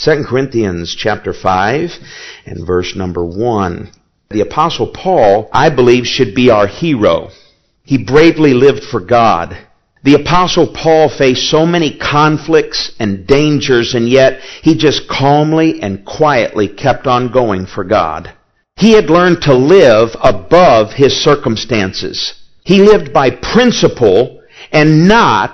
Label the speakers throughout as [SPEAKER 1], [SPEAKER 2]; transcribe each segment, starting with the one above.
[SPEAKER 1] 2 Corinthians chapter 5 and verse number 1. The Apostle Paul, I believe, should be our hero. He bravely lived for God. The Apostle Paul faced so many conflicts and dangers, and yet he just calmly and quietly kept on going for God. He had learned to live above his circumstances. He lived by principle and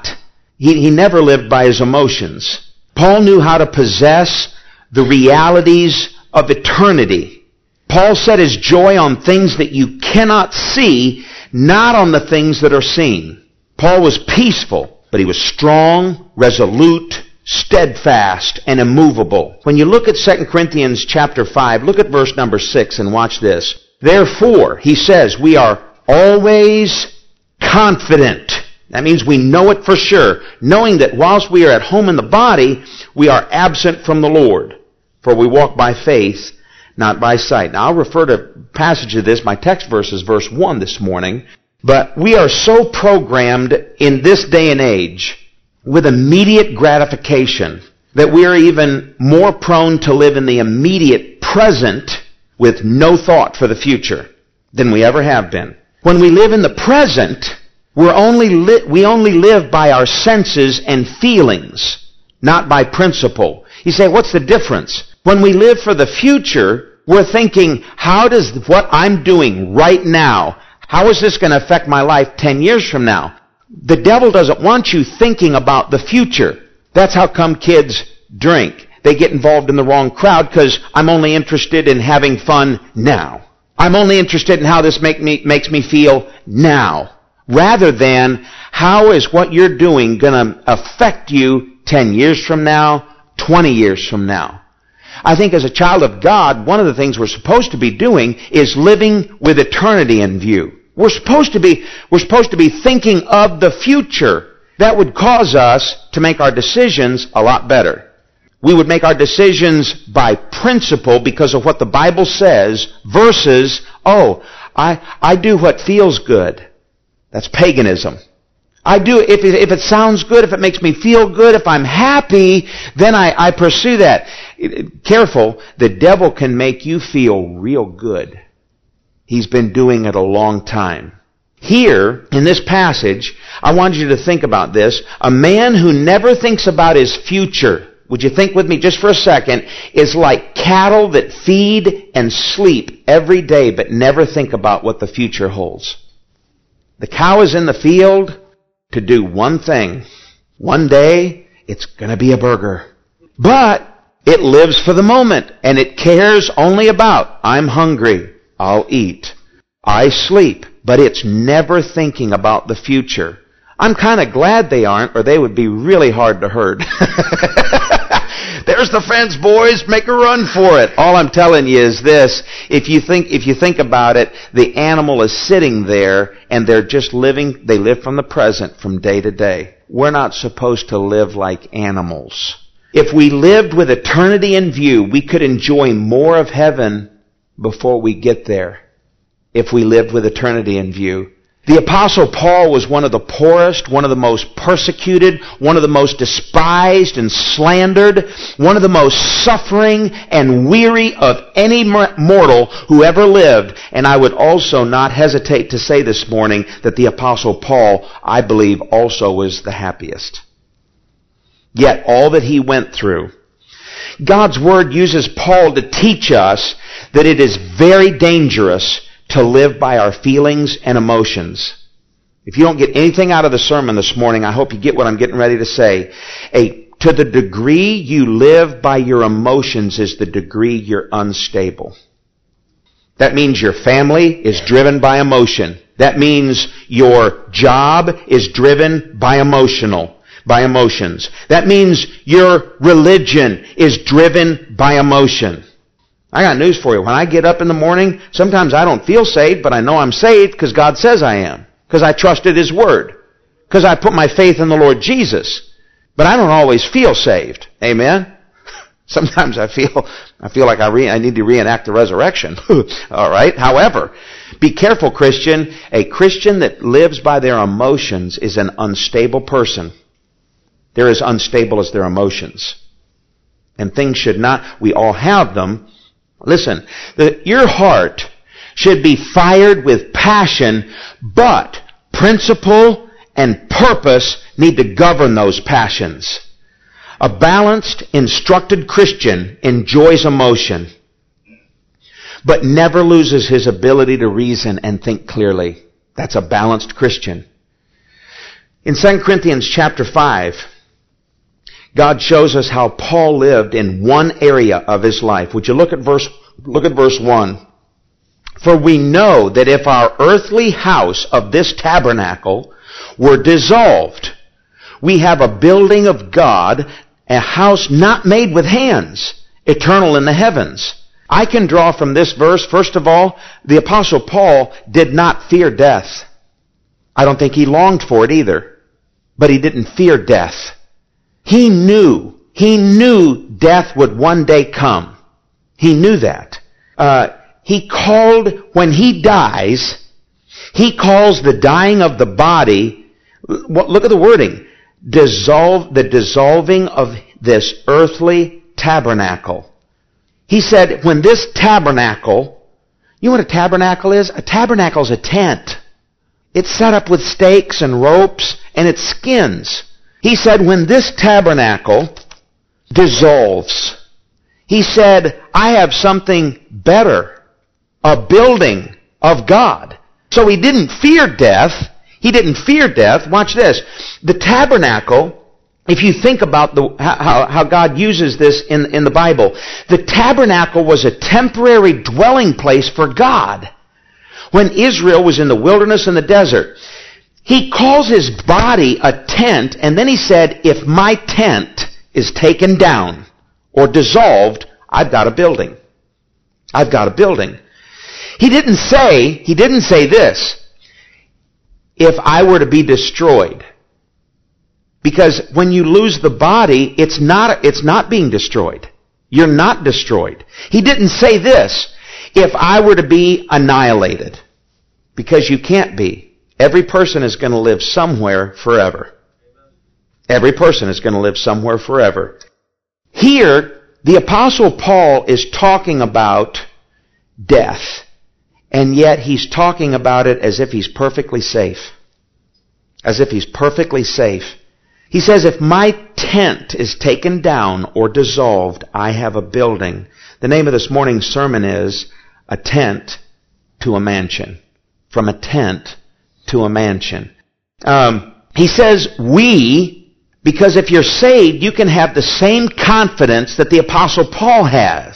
[SPEAKER 1] he never lived by his emotions. Paul knew how to possess the realities of eternity. Paul set his joy on things that you cannot see, not on the things that are seen. Paul was peaceful, but he was strong, resolute, steadfast, and immovable. When you look at 2 Corinthians chapter 5, look at verse number 6 and watch this. Therefore, he says, we are always confident. That means we know it for sure, knowing that whilst we are at home in the body, we are absent from the Lord. For we walk by faith, not by sight. Now, I'll refer to a passage of this. My text verse is verse 1 this morning. But we are so programmed in this day and age with immediate gratification that we are even more prone to live in the immediate present with no thought for the future than we ever have been. When we live in the present, we only live by our senses and feelings, not by principle. You say, what's the difference? When we live for the future, we're thinking, how does what I'm doing right now, how is this going to affect my life 10 years from now? The devil doesn't want you thinking about the future. That's how come kids drink. They get involved in the wrong crowd because I'm only interested in having fun now. I'm only interested in how this makes me feel now. Rather than, how is what you're doing going to affect you 10 years from now, 20 years from now? I think as a child of God, one of the things we're supposed to be doing is living with eternity in view. We're supposed to be thinking of the future. That would cause us to make our decisions a lot better. We would make our decisions by principle because of what the Bible says versus, I do what feels good. That's paganism. I do, if it sounds good, if it makes me feel good, if I'm happy, then I pursue that. Careful, the devil can make you feel real good. He's been doing it a long time. Here, in this passage, I want you to think about this. A man who never thinks about his future, would you think with me just for a second, is like cattle that feed and sleep every day but never think about what the future holds. The cow is in the field to do one thing. One day, it's going to be a burger. But it lives for the moment, and it cares only about, I'm hungry, I'll eat. I sleep, but it's never thinking about the future. I'm kind of glad they aren't, or they would be really hard to herd. There's the fence, boys. Make a run for it. All I'm telling you is this. If you think about it, the animal is sitting there and they're just living, they live from the present from day to day. We're not supposed to live like animals. If we lived with eternity in view, we could enjoy more of heaven before we get there. If we lived with eternity in view. The Apostle Paul was one of the poorest, one of the most persecuted, one of the most despised and slandered, one of the most suffering and weary of any mortal who ever lived. And I would also not hesitate to say this morning that the Apostle Paul, I believe, also was the happiest. Yet all that he went through, God's Word uses Paul to teach us that it is very dangerous to live by our feelings and emotions. If you don't get anything out of the sermon this morning, I hope you get what I'm getting ready to say. To the degree you live by your emotions is the degree you're unstable. That means your family is driven by emotion. That means your job is driven by emotions. That means your religion is driven by emotion. I got news for you. When I get up in the morning, sometimes I don't feel saved, but I know I'm saved because God says I am. Because I trusted His Word. Because I put my faith in the Lord Jesus. But I don't always feel saved. Amen? Sometimes I feel like I need to reenact the resurrection. All right? However, be careful, Christian. A Christian that lives by their emotions is an unstable person. They're as unstable as their emotions. and things should not, we all have them. Listen, your heart should be fired with passion, but principle and purpose need to govern those passions. A balanced, instructed Christian enjoys emotion, but never loses his ability to reason and think clearly. That's a balanced Christian. In 2 Corinthians chapter 5, God shows us how Paul lived in one area of his life. Would you look at verse 1? For we know that if our earthly house of this tabernacle were dissolved, we have a building of God, a house not made with hands, eternal in the heavens. I can draw from this verse, first of all, the Apostle Paul did not fear death. I don't think he longed for it either, but he didn't fear death. He knew death would one day come. He knew that. He called, when he dies, he calls the dying of the body, look at the wording, the dissolving of this earthly tabernacle. He said, when this tabernacle, you know what a tabernacle is? A tabernacle is a tent. It's set up with stakes and ropes and it's skins. He said, when this tabernacle dissolves, he said, I have something better, a building of God. So he didn't fear death. He didn't fear death. Watch this. The tabernacle, if you think about how God uses this in the Bible, the tabernacle was a temporary dwelling place for God. When Israel was in the wilderness and the desert, he calls his body a tent, and then he said, if my tent is taken down or dissolved, I've got a building. I've got a building. He didn't say this, if I were to be destroyed. Because when you lose the body, it's not being destroyed. You're not destroyed. He didn't say this, if I were to be annihilated. Because you can't be. Every person is going to live somewhere forever. Every person is going to live somewhere forever. Here, the Apostle Paul is talking about death. And yet he's talking about it as if he's perfectly safe. As if he's perfectly safe. He says, if my tent is taken down or dissolved, I have a building. The name of this morning's sermon is A Tent to a Mansion. From a tent to a mansion. He says, because if you're saved, you can have the same confidence that the Apostle Paul had.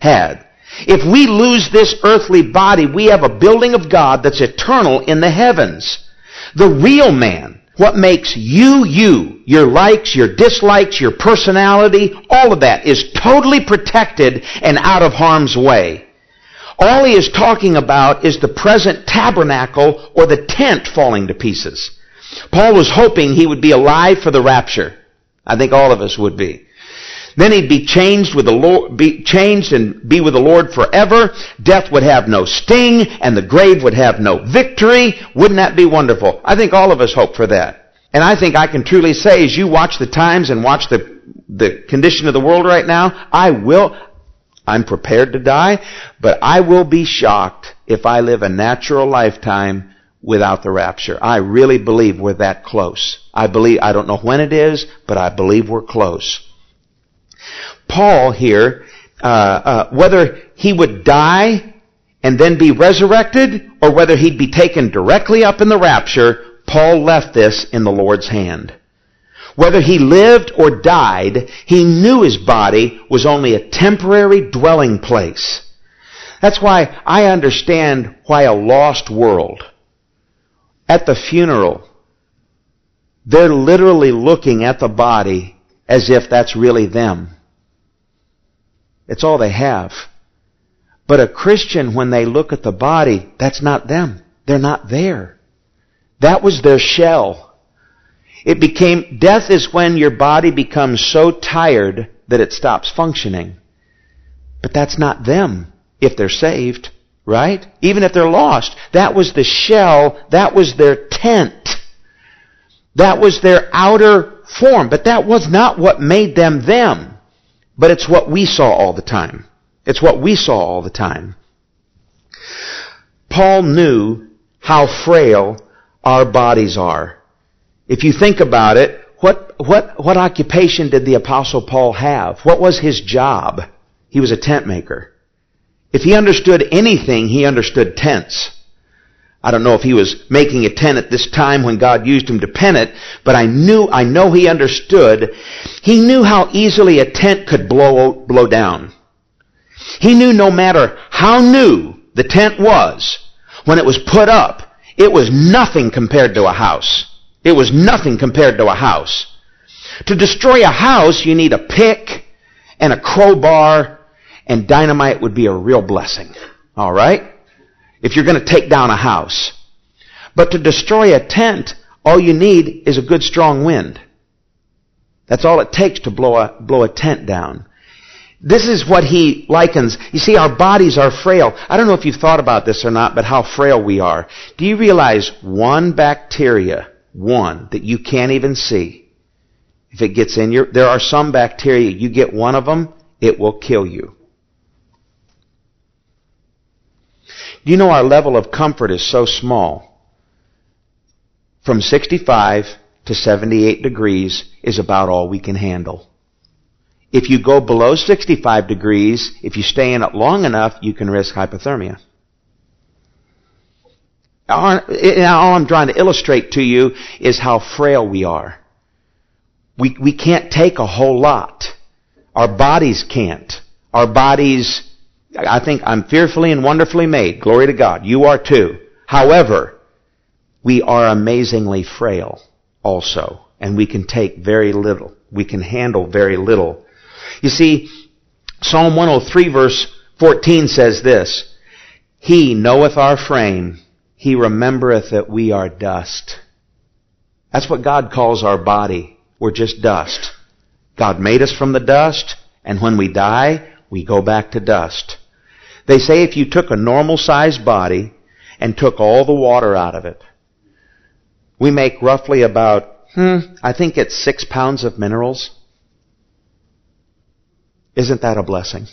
[SPEAKER 1] If we lose this earthly body, we have a building of God that's eternal in the heavens. The real man, what makes you, your likes, your dislikes, your personality, all of that is totally protected and out of harm's way. All he is talking about is the present tabernacle or the tent falling to pieces. Paul was hoping he would be alive for the rapture. I think all of us would be. Then he'd be changed with the Lord, be changed and be with the Lord forever. Death would have no sting and the grave would have no victory. Wouldn't that be wonderful? I think all of us hope for that. And I think I can truly say, as you watch the times and watch the condition of the world right now, I'm prepared to die, but I will be shocked if I live a natural lifetime without the rapture. I really believe we're that close. I don't know when it is, but I believe we're close. Paul here, whether he would die and then be resurrected, or whether he'd be taken directly up in the rapture, Paul left this in the Lord's hand. Whether he lived or died, he knew his body was only a temporary dwelling place. That's why I understand why a lost world, at the funeral, they're literally looking at the body as if that's really them. It's all they have. But a Christian, when they look at the body, that's not them. They're not there. That was their shell. Death is when your body becomes so tired that it stops functioning. But that's not them if they're saved, right? Even if they're lost. That was the shell, that was their tent. That was their outer form, but that was not what made them them. But it's what we saw all the time. It's what we saw all the time. Paul knew how frail our bodies are. If you think about it, what occupation did the Apostle Paul have? What was his job? He was a tent maker. If he understood anything, he understood tents. I don't know if he was making a tent at this time when God used him to pen it, but I know he understood. He knew how easily a tent could blow down. He knew no matter how new the tent was, when it was put up, it was nothing compared to a house. It was nothing compared to a house. To destroy a house, you need a pick and a crowbar, and dynamite would be a real blessing. All right? If you're going to take down a house. But to destroy a tent, all you need is a good strong wind. That's all it takes to blow a tent down. This is what he likens. You see, our bodies are frail. I don't know if you've thought about this or not, but how frail we are. Do you realize one bacteria, that you can't even see, if it gets in there are some bacteria, you get one of them, it will kill you. Do you know our level of comfort is so small? From 65 to 78 degrees is about all we can handle. If you go below 65 degrees, if you stay in it long enough, you can risk hypothermia. All I'm trying to illustrate to you is how frail we are. We can't take a whole lot. Our bodies can't. Our bodies, I think I'm fearfully and wonderfully made. Glory to God. You are too. However, we are amazingly frail also. And we can take very little. We can handle very little. You see, Psalm 103 verse 14 says this, He knoweth our frame. He remembereth that we are dust. That's what God calls our body. We're just dust. God made us from the dust, and when we die, we go back to dust. They say if you took a normal-sized body and took all the water out of it, we make roughly about, I think it's 6 pounds of minerals. Isn't that a blessing?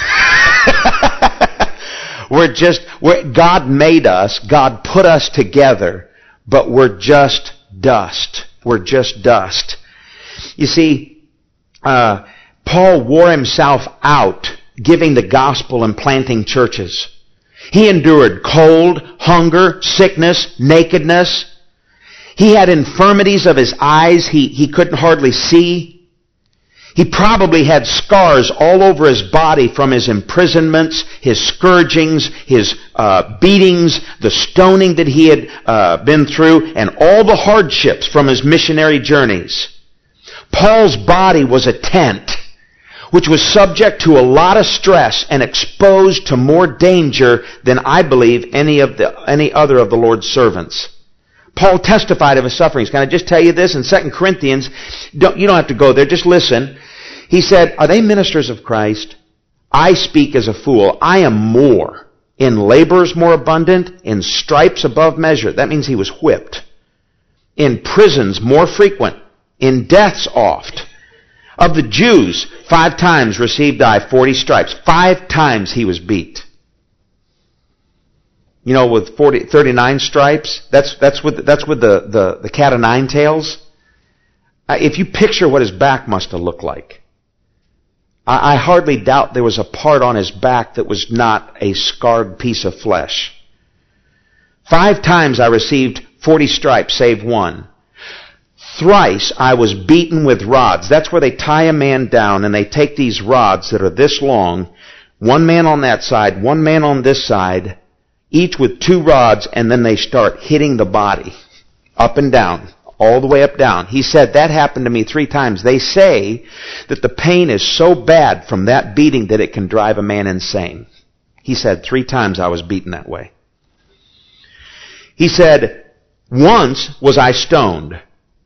[SPEAKER 1] God made us, God put us together, but we're just dust. We're just dust. You see, Paul wore himself out giving the gospel and planting churches. He endured cold, hunger, sickness, nakedness. He had infirmities of his eyes. He couldn't hardly see. He probably had scars all over his body from his imprisonments, his scourgings, his beatings, the stoning that he had been through, and all the hardships from his missionary journeys. Paul's body was a tent, which was subject to a lot of stress and exposed to more danger than I believe any other of the Lord's servants. Paul testified of his sufferings. Can I just tell you this? In 2 Corinthians, you don't have to go there, just listen. He said, are they ministers of Christ? I speak as a fool. I am more. In labors more abundant, in stripes above measure. That means he was whipped. In prisons more frequent, in deaths oft. Of the Jews, 5 times received I 40 stripes. 5 times he was beat. You know, with 39 stripes, that's with the cat o' nine tails. If you picture what his back must have looked like, I hardly doubt there was a part on his back that was not a scarred piece of flesh. 5 times I received 40 stripes, save 1. Thrice I was beaten with rods. That's where they tie a man down and they take these rods that are this long, 1 man on that side, 1 man on this side, each with 2 rods, and then they start hitting the body up and down, all the way up down. He said, that happened to me 3 times. They say that the pain is so bad from that beating that it can drive a man insane. He said 3 times I was beaten that way. He said, once was I stoned.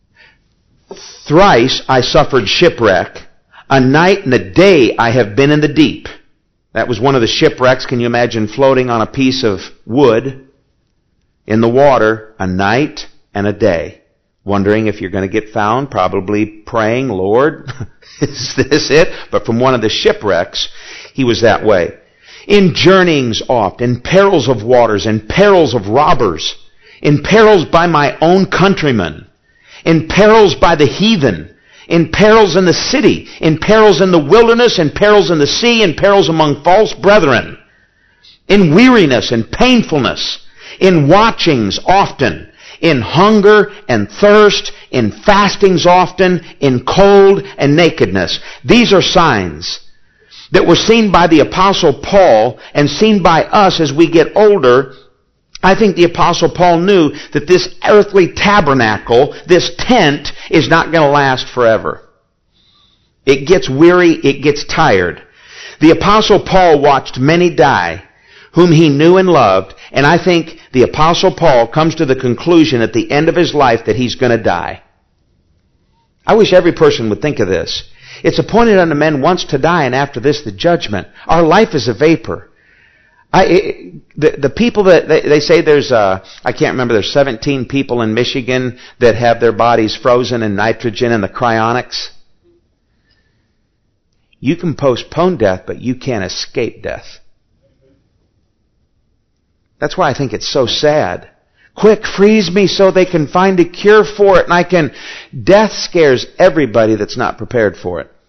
[SPEAKER 1] Thrice I suffered shipwreck. A night and a day I have been in the deep. That was one of the shipwrecks. Can you imagine floating on a piece of wood in the water a night and a day? wondering if you're going to get found, probably praying, Lord, is this it? But from one of the shipwrecks, he was that way. In journeyings oft, in perils of waters, in perils of robbers, in perils by my own countrymen, in perils by the heathen, in perils in the city, in perils in the wilderness, in perils in the sea, in perils among false brethren, in weariness and painfulness, in watchings often, in hunger and thirst, in fastings often, in cold and nakedness. These are signs that were seen by the Apostle Paul and seen by us as we get older. I think the Apostle Paul knew that this earthly tabernacle, this tent, is not going to last forever. It gets weary, it gets tired. The Apostle Paul watched many die whom he knew and loved, and I think the Apostle Paul comes to the conclusion at the end of his life that he's going to die. I wish every person would think of this. It's appointed unto men once to die, and after this the judgment. Our life is a vapor. The people that they say there's I can't remember, there's 17 people in Michigan that have their bodies frozen in nitrogen and the cryonics. You can postpone death, but you can't escape death. That's why I think it's so sad. Quick, freeze me so they can find a cure for it, and death scares everybody that's not prepared for it.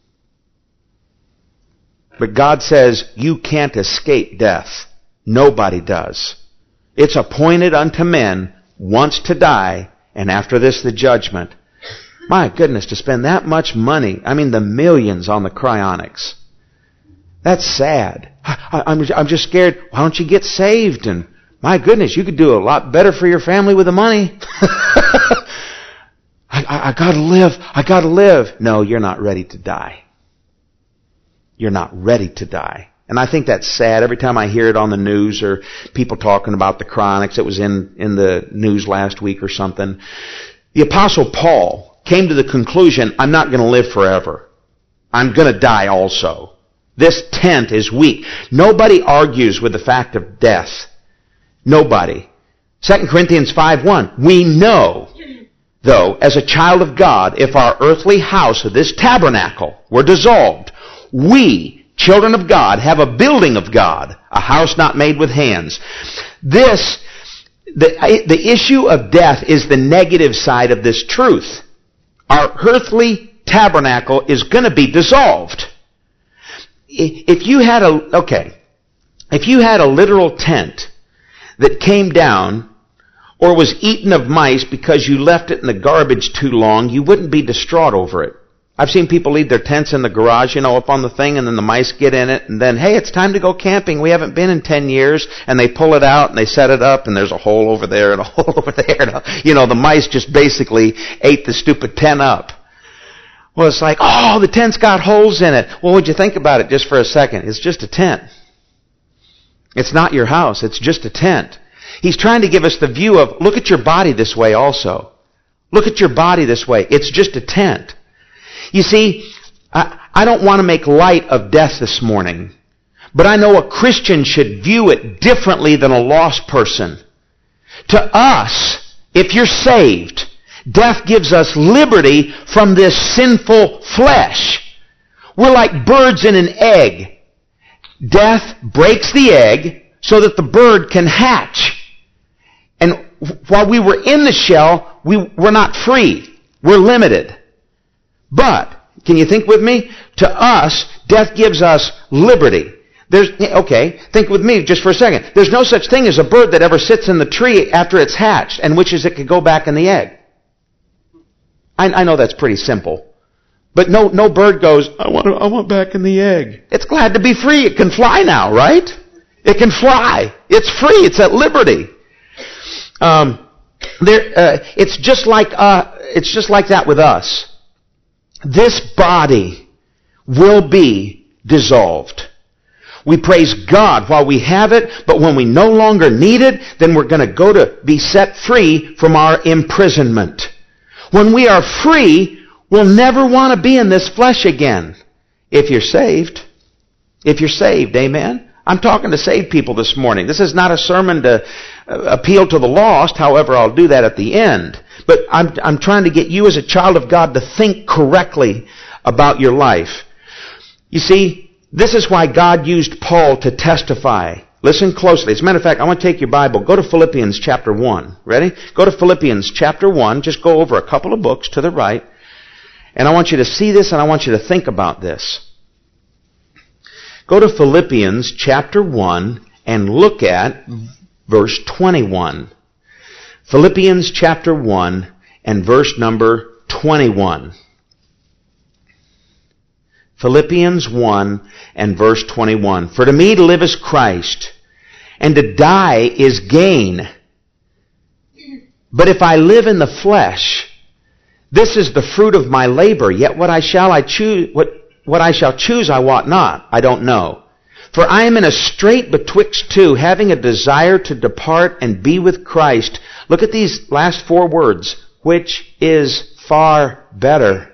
[SPEAKER 1] But God says you can't escape death. Nobody does. It's appointed unto men once to die, and after this the judgment. My goodness, to spend that much money, the millions on the cryonics. That's sad. I'm just scared. Why don't you get saved? And my goodness, you could do a lot better for your family with the money. I gotta live. I gotta live. No, you're not ready to die. You're not ready to die. And I think that's sad. Every time I hear it on the news or people talking about the cryonics, it was in the news last week or something. The Apostle Paul came to the conclusion, I'm not going to live forever. I'm going to die also. This tent is weak. Nobody argues with the fact of death. Nobody. 2 Corinthians 5:1. We know, though, as a child of God, if our earthly house of this tabernacle were dissolved, we, children of God, have a building of God, a house not made with hands. The issue of death is the negative side of this truth. Our earthly tabernacle is going to be dissolved. If you had a literal tent that came down or was eaten of mice because you left it in the garbage too long, you wouldn't be distraught over it. I've seen people leave their tents in the garage, up on the thing, and then the mice get in it, and then, hey, it's time to go camping. We haven't been in 10 years, and they pull it out, and they set it up, and there's a hole over there and a hole over there. The mice just basically ate the stupid tent up. Well, it's like, oh, the tent's got holes in it. Well, would you think about it just for a second? It's just a tent. It's not your house. It's just a tent. He's trying to give us the view of, look at your body this way also. Look at your body this way. It's just a tent. You see, I don't want to make light of death this morning, but I know a Christian should view it differently than a lost person. To us, if you're saved, death gives us liberty from this sinful flesh. We're like birds in an egg. Death breaks the egg so that the bird can hatch. And while we were in the shell, we're not free. We're limited. But, can you think with me? To us, death gives us liberty. Think with me just for a second. There's no such thing as a bird that ever sits in the tree after it's hatched and wishes it could go back in the egg. I know that's pretty simple. But no bird goes, I want back in the egg. It's glad to be free. It can fly now, right? It can fly. It's free. It's at liberty. It's just like that with us. This body will be dissolved. We praise God while we have it, but when we no longer need it, then we're going to go to be set free from our imprisonment. When we are free, we'll never want to be in this flesh again. If you're saved. If you're saved, amen? I'm talking to saved people this morning. This is not a sermon to appeal to the lost. However, I'll do that at the end. But I'm trying to get you as a child of God to think correctly about your life. You see, this is why God used Paul to testify. Listen closely. As a matter of fact, I want to take your Bible. Go to Philippians chapter 1. Ready? Go to Philippians chapter 1. Just go over a couple of books to the right. And I want you to see this and I want you to think about this. Go to Philippians chapter 1 and look at verse 21. Philippians chapter 1 and verse number 21. Philippians 1 and verse 21. For to me to live is Christ, and to die is gain. But if I live in the flesh, this is the fruit of my labor. Yet what I shall choose I wot not. I don't know. For I am in a strait betwixt two, having a desire to depart and be with Christ. Look at these last four words. Which is far better.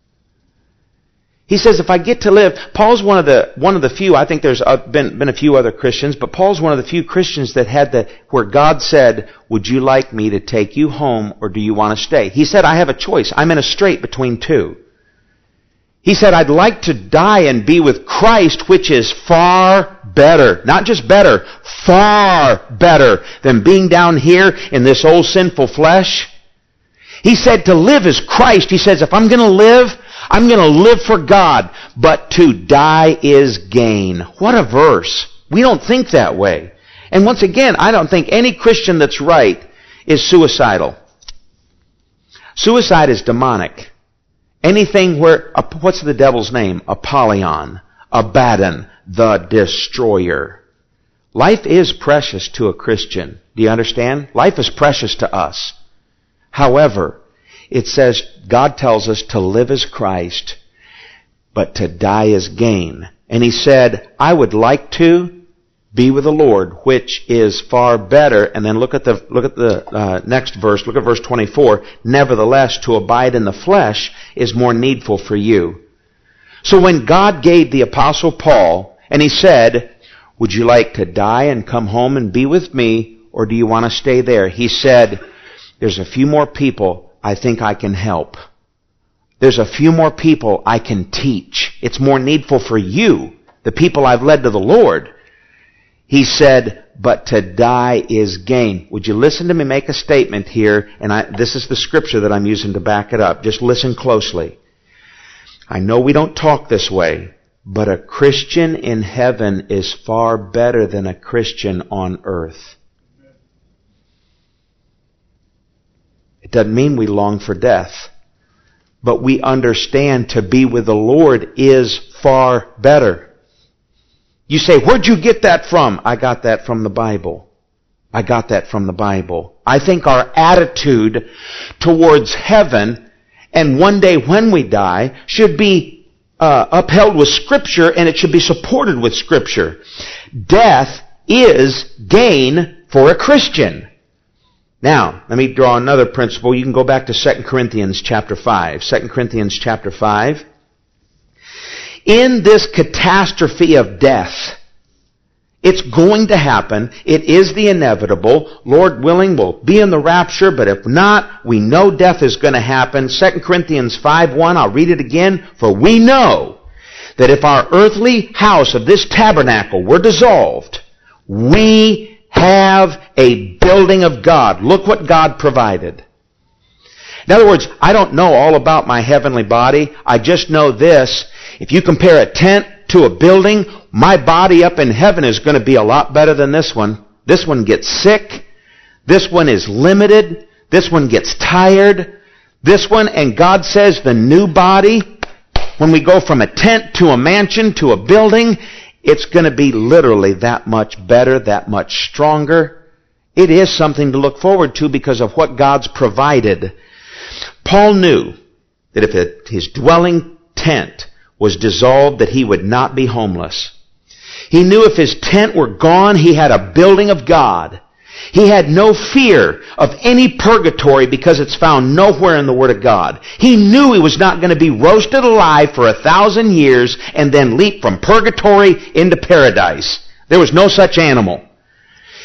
[SPEAKER 1] He says, if I get to live, Paul's one of the few, I think there's been a few other Christians, but Paul's one of the few Christians that had where God said, would you like me to take you home or do you want to stay? He said, I have a choice. I'm in a strait between two. He said, I'd like to die and be with Christ, which is far better. Not just better, far better than being down here in this old sinful flesh. He said to live is Christ. He says, if I'm going to live, I'm going to live for God, but to die is gain. What a verse. We don't think that way. And once again, I don't think any Christian that's right is suicidal. Suicide is demonic. Anything where, what's the devil's name? Apollyon, Abaddon, the destroyer. Life is precious to a Christian. Do you understand? Life is precious to us. However, it says, God tells us to live as Christ, but to die as gain. And he said, I would like to be with the Lord, which is far better. And then look at the next verse. Look at verse 24. Nevertheless, to abide in the flesh is more needful for you. So when God gave the Apostle Paul, and he said, would you like to die and come home and be with me, or do you want to stay there? He said, there's a few more people I think I can help. There's a few more people I can teach. It's more needful for you, the people I've led to the Lord. He said, but to die is gain. Would you listen to me make a statement here? And this is the scripture that I'm using to back it up. Just listen closely. I know we don't talk this way, but a Christian in heaven is far better than a Christian on earth. It doesn't mean we long for death, but we understand to be with the Lord is far better. You say, where'd you get that from? I got that from the Bible. I got that from the Bible. I think our attitude towards heaven and one day when we die should be upheld with Scripture, and it should be supported with Scripture. Death is gain for a Christian. Now, let me draw another principle. You can go back to 2 Corinthians chapter 5. 2 Corinthians chapter 5. In this catastrophe of death, it's going to happen. It is the inevitable. Lord willing, we'll be in the rapture, but if not, we know death is going to happen. 2 Corinthians 5:1, I'll read it again. For we know that if our earthly house of this tabernacle were dissolved, we have a building of God. Look what God provided. In other words, I don't know all about my heavenly body. I just know this. If you compare a tent to a building, my body up in heaven is going to be a lot better than this one. This one gets sick. This one is limited. This one gets tired. This one, and God says the new body, when we go from a tent to a mansion to a building, it's going to be literally that much better, that much stronger. It is something to look forward to because of what God's provided. Paul knew that if his dwelling tent was dissolved, that he would not be homeless. He knew if his tent were gone, he had a building of God. He had no fear of any purgatory because it's found nowhere in the Word of God. He knew he was not going to be roasted alive for 1,000 years and then leap from purgatory into paradise. There was no such animal.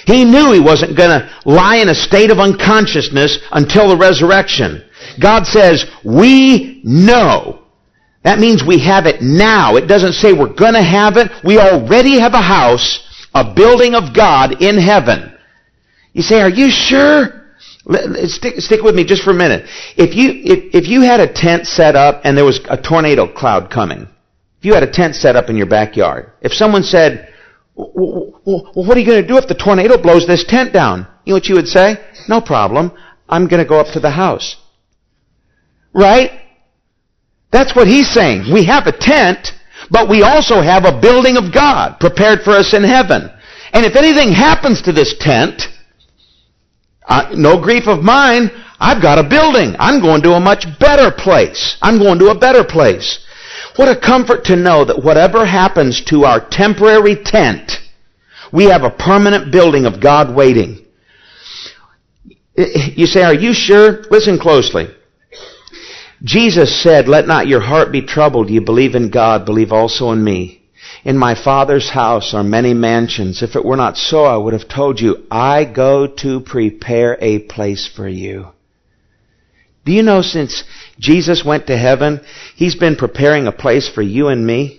[SPEAKER 1] He knew he wasn't going to lie in a state of unconsciousness until the resurrection. God says, we know. That means we have it now. It doesn't say we're going to have it. We already have a house, a building of God in heaven. You say, are you sure? Stick with me just for a minute. If you had a tent set up and there was a tornado cloud coming, if you had a tent set up in your backyard, if someone said, well, what are you going to do if the tornado blows this tent down? You know what you would say? No problem. I'm going to go up to the house. Right? That's what he's saying. We have a tent, but we also have a building of God prepared for us in heaven. And if anything happens to this tent, no grief of mine, I've got a building. I'm going to a much better place. I'm going to a better place. What a comfort to know that whatever happens to our temporary tent, we have a permanent building of God waiting. You say, are you sure? Listen closely. Jesus said, let not your heart be troubled. You believe in God, believe also in me. In my Father's house are many mansions. If it were not so, I would have told you, I go to prepare a place for you. Do you know since Jesus went to heaven, He's been preparing a place for you and me?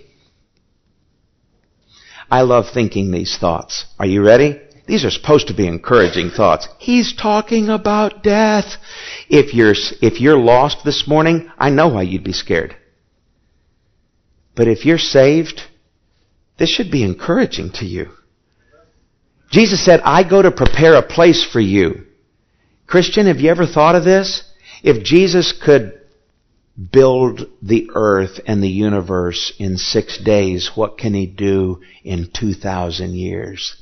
[SPEAKER 1] I love thinking these thoughts. Are you ready? These are supposed to be encouraging thoughts. He's talking about death. If you're lost this morning, I know why you'd be scared. But if you're saved, this should be encouraging to you. Jesus said, I go to prepare a place for you. Christian, have you ever thought of this? If Jesus could build the earth and the universe in 6 days, what can He do in 2,000 years?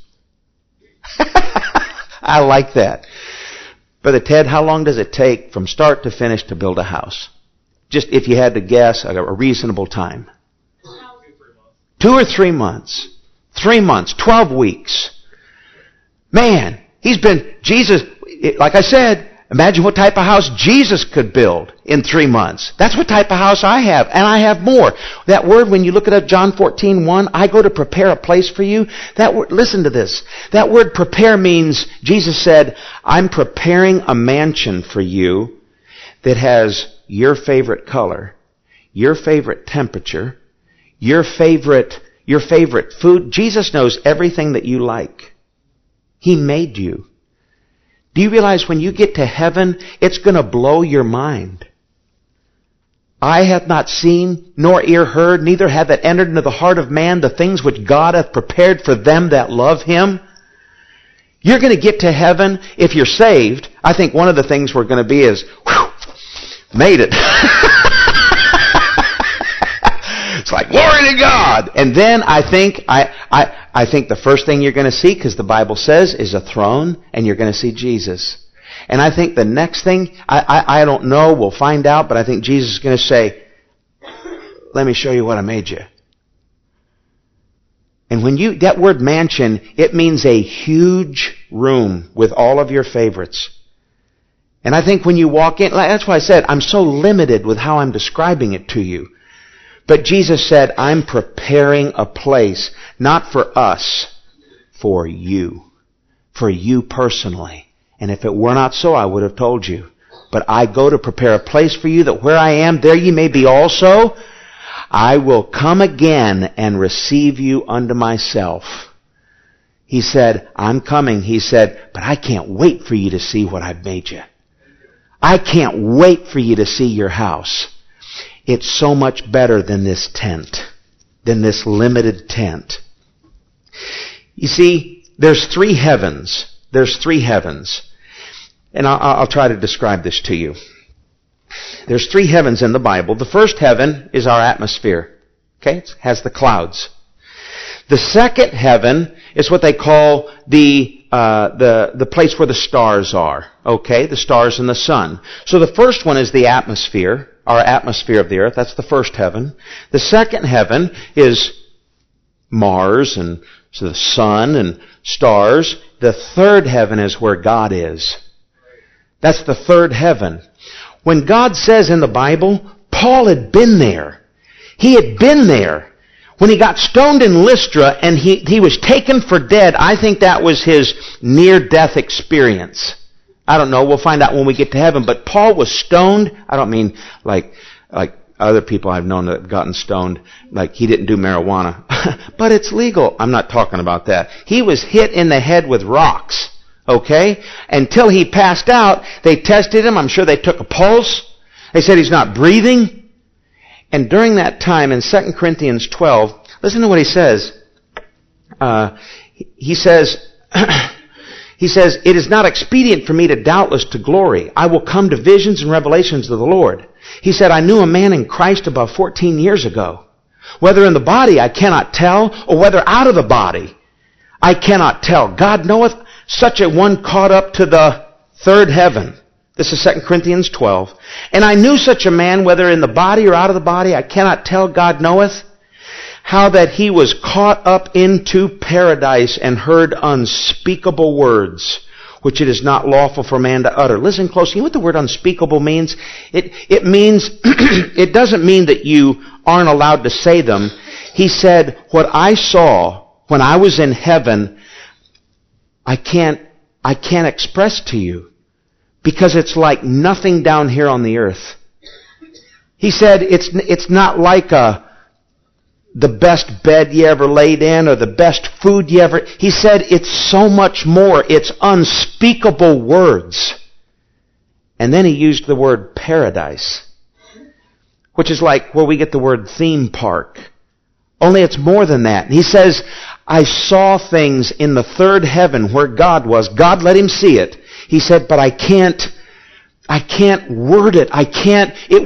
[SPEAKER 1] I like that. Brother Ted, how long does it take from start to finish to build a house? Just if you had to guess a reasonable time. 2 or 3 months. 3 months. 12 weeks. Man, Jesus, like I said, imagine what type of house Jesus could build in 3 months. That's what type of house I have, and I have more. That word, when you look it up, John 14:1, I go to prepare a place for you. That word, listen to this. That word prepare means, Jesus said, I'm preparing a mansion for you that has your favorite color, your favorite temperature, your favorite food. Jesus knows everything that you like. He made you. Do you realize when you get to heaven, it's going to blow your mind? Eye hath not seen, nor ear heard, neither hath it entered into the heart of man the things which God hath prepared for them that love Him. You're going to get to heaven if you're saved. I think one of the things we're going to be is, whew, made it. It's like, glory to God. And then I think the first thing you're going to see, because the Bible says, is a throne, and you're going to see Jesus. And I think the next thing, I don't know, we'll find out, but I think Jesus is going to say, let me show you what I made you. And when that word mansion, it means a huge room with all of your favorites. And I think when you walk in, that's why I said, I'm so limited with how I'm describing it to you. But Jesus said, I'm preparing a place, not for us, for you personally. And if it were not so, I would have told you. But I go to prepare a place for you, that where I am, there ye may be also. I will come again and receive you unto myself. He said, I'm coming. He said, but I can't wait for you to see what I've made you. I can't wait for you to see your house. It's so much better than this tent, than this limited tent. You see, there's 3 heavens. There's 3 heavens. And I'll try to describe this to you. There's 3 heavens in the Bible. The first heaven is our atmosphere. Okay? It has the clouds. The second heaven is what they call the place where the stars are. Okay? The stars and the sun. So the first one is the atmosphere. Our atmosphere of the earth. That's the first heaven. The second heaven is Mars and so the sun and stars. The third heaven is where God is. That's the third heaven. When God says in the Bible, Paul had been there. He had been there When he got stoned in Lystra and he was taken for dead, I think that was his near-death experience. I don't know. We'll find out when we get to heaven. But Paul was stoned. I don't mean like other people I've known that have gotten stoned. Like he didn't do marijuana. But it's legal. I'm not talking about that. He was hit in the head with rocks. Okay? Until he passed out, they tested him. I'm sure they took a pulse. They said he's not breathing. And during that time in 2 Corinthians 12, listen to what he says. He says, it is not expedient for me to doubtless to glory. I will come to visions and revelations of the Lord. He said, I knew a man in Christ about 14 years ago. Whether in the body I cannot tell, or whether out of the body I cannot tell. God knoweth, such a one caught up to the third heaven. This is 2 Corinthians 12. And I knew such a man, whether in the body or out of the body, I cannot tell, God knoweth, how that he was caught up into paradise and heard unspeakable words, which it is not lawful for man to utter. Listen closely. You know what the word unspeakable means? It means, it doesn't mean that you aren't allowed to say them. He said, what I saw when I was in heaven, I can't express to you. Because it's like nothing down here on the earth. He said it's not like the best bed you ever laid in or the best food you ever... He said it's so much more. It's unspeakable words. And then he used the word paradise, which is like where we get the word theme park. Only it's more than that. And he says, I saw things in the third heaven where God was. God let him see it. He said, but I can't word it. It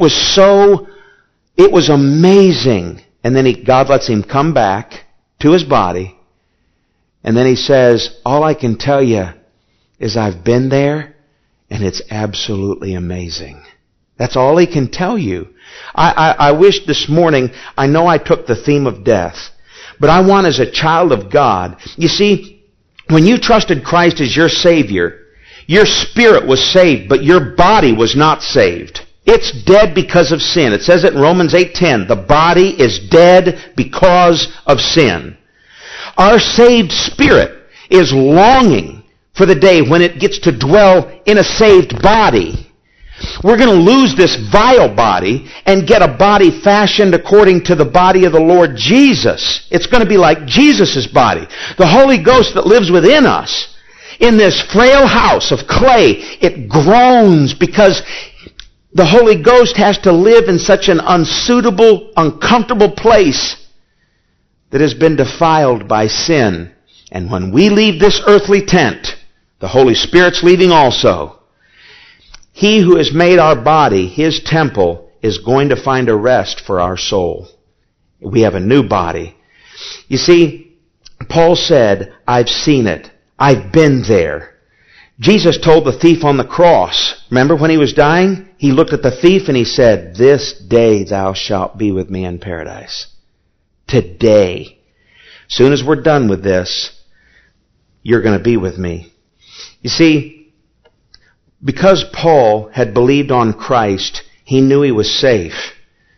[SPEAKER 1] was amazing. And then God lets him come back to his body. And then he says, all I can tell you is I've been there and it's absolutely amazing. That's all he can tell you. I wish this morning, I know I took the theme of death, but I want as a child of God, you see, when you trusted Christ as your Savior, your spirit was saved, but your body was not saved. It's dead because of sin. It says it in Romans 8:10. The body is dead because of sin. Our saved spirit is longing for the day when it gets to dwell in a saved body. We're going to lose this vile body and get a body fashioned according to the body of the Lord Jesus. It's going to be like Jesus' body. The Holy Ghost that lives within us, in this frail house of clay, it groans because the Holy Ghost has to live in such an unsuitable, uncomfortable place that has been defiled by sin. And when we leave this earthly tent, the Holy Spirit's leaving also. He who has made our body his temple is going to find a rest for our soul. We have a new body. You see, Paul said, I've seen it. I've been there. Jesus told the thief on the cross, remember when he was dying? He looked at the thief and he said, this day thou shalt be with me in paradise. Today. Soon as we're done with this, you're going to be with me. You see, because Paul had believed on Christ, he knew he was safe.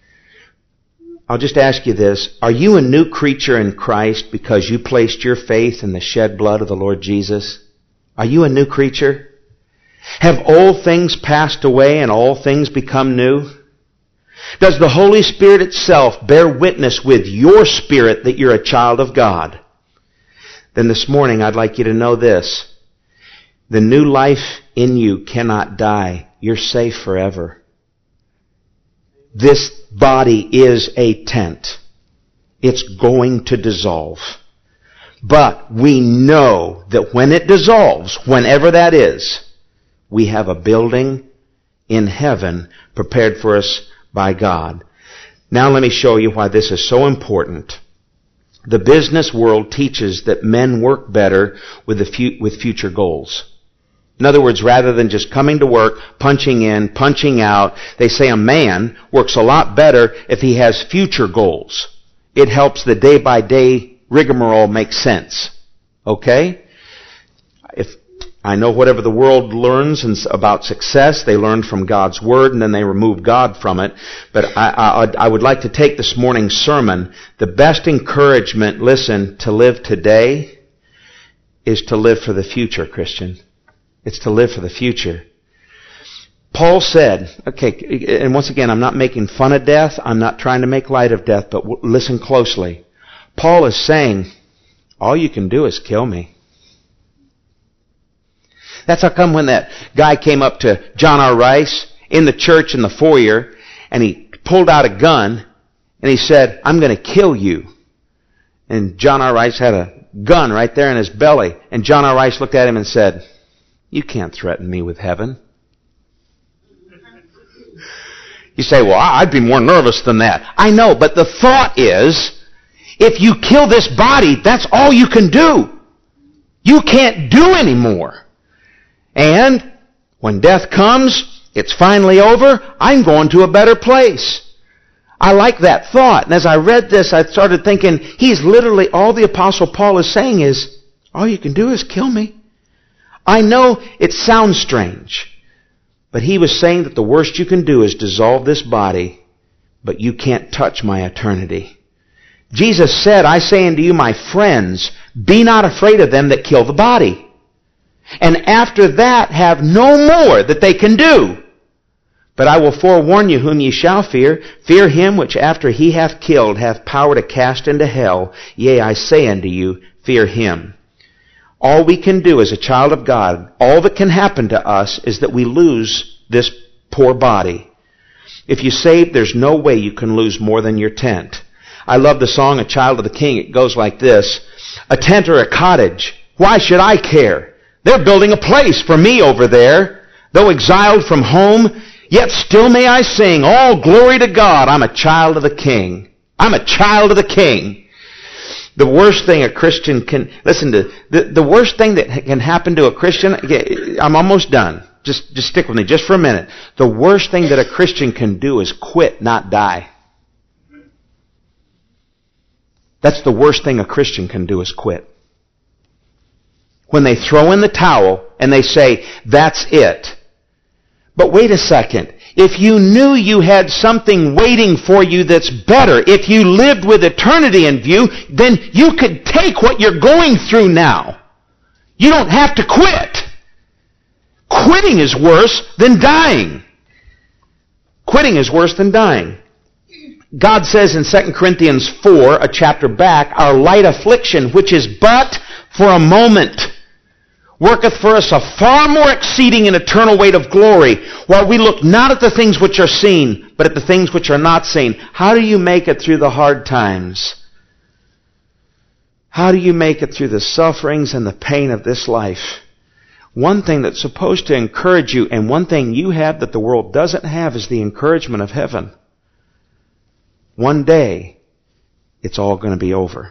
[SPEAKER 1] I'll just ask you this. Are you a new creature in Christ because you placed your faith in the shed blood of the Lord Jesus? Are you a new creature? Have old things passed away and all things become new? Does the Holy Spirit itself bear witness with your spirit that you're a child of God? Then this morning I'd like you to know this. The new life in you cannot die. You're safe forever. This body is a tent. It's going to dissolve. But we know that when it dissolves, whenever that is, we have a building in heaven prepared for us by God. Now let me show you why this is so important. The business world teaches that men work better with future goals. In other words, rather than just coming to work, punching in, punching out, they say a man works a lot better if he has future goals. It helps the day-by-day rigmarole make sense. Okay? I know whatever the world learns about success, they learn from God's Word, and then they remove God from it. But I would like to take this morning's sermon. The best encouragement, listen, to live today is to live for the future, Christian. It's to live for the future. Paul said, okay, and once again, I'm not making fun of death. I'm not trying to make light of death, but listen closely. Paul is saying, all you can do is kill me. That's how come when that guy came up to John R. Rice in the church in the foyer, and he pulled out a gun, and he said, I'm going to kill you. And John R. Rice had a gun right there in his belly. And John R. Rice looked at him and said, you can't threaten me with heaven. You say, well, I'd be more nervous than that. I know, but the thought is, if you kill this body, that's all you can do. You can't do any more. And when death comes, it's finally over, I'm going to a better place. I like that thought. And as I read this, I started thinking, he's literally, all the Apostle Paul is saying is, all you can do is kill me. I know it sounds strange, but he was saying that the worst you can do is dissolve this body, but you can't touch my eternity. Jesus said, I say unto you, my friends, be not afraid of them that kill the body. And after that have no more that they can do. But I will forewarn you whom ye shall fear. Fear him which after he hath killed hath power to cast into hell. Yea, I say unto you, fear him. All we can do as a child of God, all that can happen to us is that we lose this poor body. If you save, there's no way you can lose more than your tent. I love the song, A Child of the King. It goes like this. A tent or a cottage, why should I care? They're building a place for me over there. Though exiled from home, yet still may I sing, all glory to God, I'm a child of the King. I'm a child of the King. The worst thing a Christian can, listen to, the worst thing that can happen to a Christian, I'm almost done. Just stick with me just for a minute. The worst thing that a Christian can do is quit, not die. That's the worst thing a Christian can do is quit. When they throw in the towel and they say, that's it. But wait a second. If you knew you had something waiting for you that's better, if you lived with eternity in view, then you could take what you're going through now. You don't have to quit. Quitting is worse than dying. Quitting is worse than dying. God says in 2 Corinthians 4, a chapter back, our light affliction, which is but for a moment, worketh for us a far more exceeding and eternal weight of glory, while we look not at the things which are seen, but at the things which are not seen. How do you make it through the hard times? How do you make it through the sufferings and the pain of this life? One thing that's supposed to encourage you, and one thing you have that the world doesn't have, is the encouragement of heaven. One day, it's all going to be over.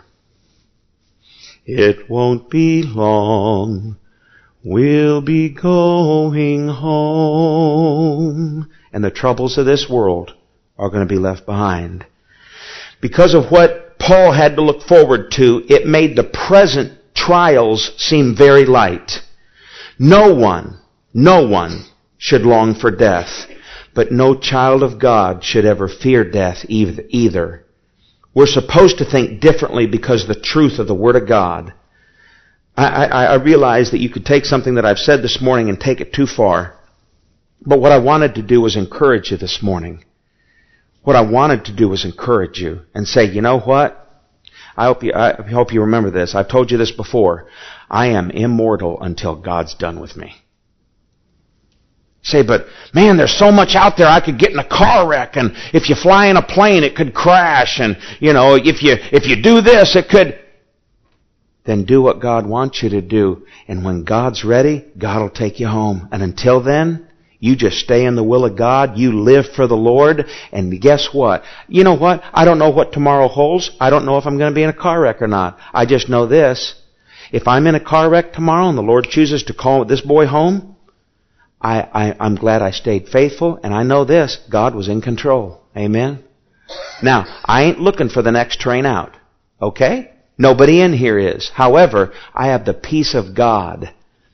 [SPEAKER 1] It won't be long. We'll be going home. And the troubles of this world are going to be left behind. Because of what Paul had to look forward to, it made the present trials seem very light. No one should long for death, but no child of God should ever fear death either. We're supposed to think differently because of the truth of the Word of God. I realize that you could take something that I've said this morning and take it too far. But what I wanted to do was encourage you this morning. What I wanted to do was encourage you and say, you know what? I hope you remember this. I've told you this before. I am immortal until God's done with me. Say, but man, there's so much out there. I could get in a car wreck, and if you fly in a plane, it could crash, and if you do this, it could. Then do what God wants you to do, and when God's ready, God will take you home. And until then, you just stay in the will of God. You live for the Lord, and guess what? You know what? I don't know what tomorrow holds. I don't know if I'm going to be in a car wreck or not. I just know this: if I'm in a car wreck tomorrow, and the Lord chooses to call this boy home, I'm glad I stayed faithful, and I know this: God was in control. Amen? Now, I ain't looking for the next train out. Okay? Nobody in here is. However, I have the peace of God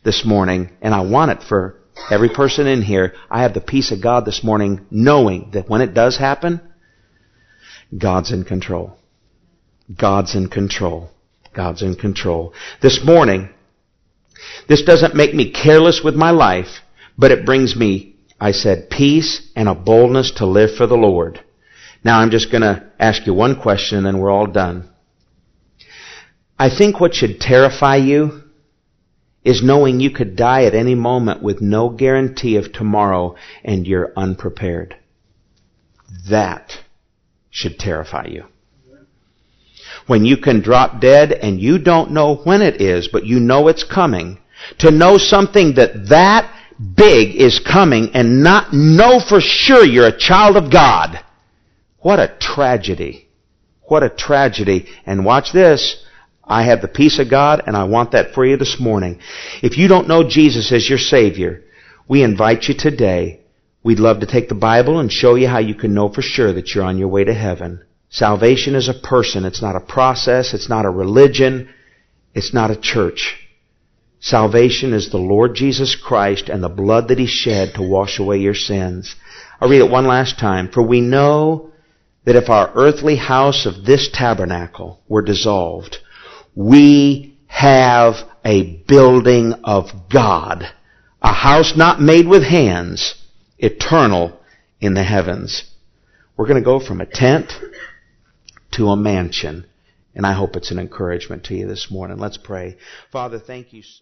[SPEAKER 1] this morning, and I want it for every person in here. I have the peace of God this morning, knowing that when it does happen, God's in control. God's in control. God's in control. This morning, this doesn't make me careless with my life, but it brings me, I said, peace and a boldness to live for the Lord. Now I'm just going to ask you one question and then we're all done. I think what should terrify you is knowing you could die at any moment with no guarantee of tomorrow and you're unprepared. That should terrify you. When you can drop dead and you don't know when it is, but you know it's coming, to know something that big is coming and not know for sure you're a child of God. What a tragedy. What a tragedy. And watch this. I have the peace of God, and I want that for you this morning. If you don't know Jesus as your Savior, we invite you today. We'd love to take the Bible and show you how you can know for sure that you're on your way to heaven. Salvation is a person. It's not a process. It's not a religion. It's not a church. Salvation is the Lord Jesus Christ and the blood that He shed to wash away your sins. I'll read it one last time. For we know that if our earthly house of this tabernacle were dissolved, we have a building of God, a house not made with hands, eternal in the heavens. We're going to go from a tent to a mansion, and I hope it's an encouragement to you this morning. Let's pray. Father, thank you.